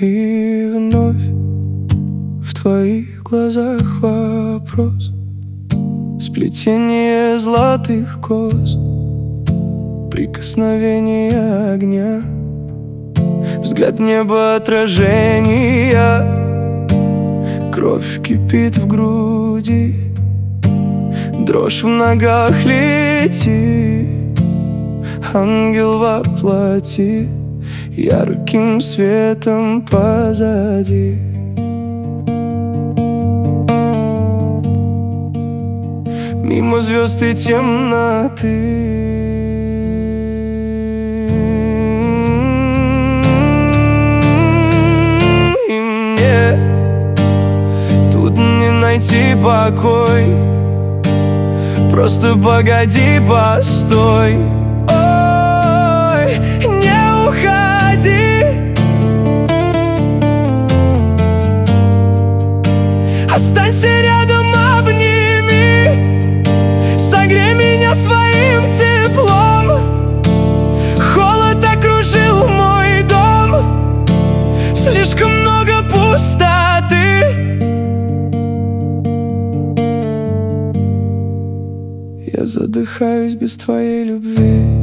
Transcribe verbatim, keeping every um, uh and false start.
И вновь в твоих глазах вопрос, сплетение золотых кос, прикосновение огня, взгляд неба отражения. Кровь кипит в груди, дрожь в ногах летит. Ангел во плоти, ярким светом позади. Мимо звезд и темноты. И мне тут не найти покой. Просто погоди, постой. Ой, не уходи. Останься рядом, обними, согрей меня своим теплом. Холод окружил мой дом, слишком много пустоты. Я задыхаюсь без твоей любви.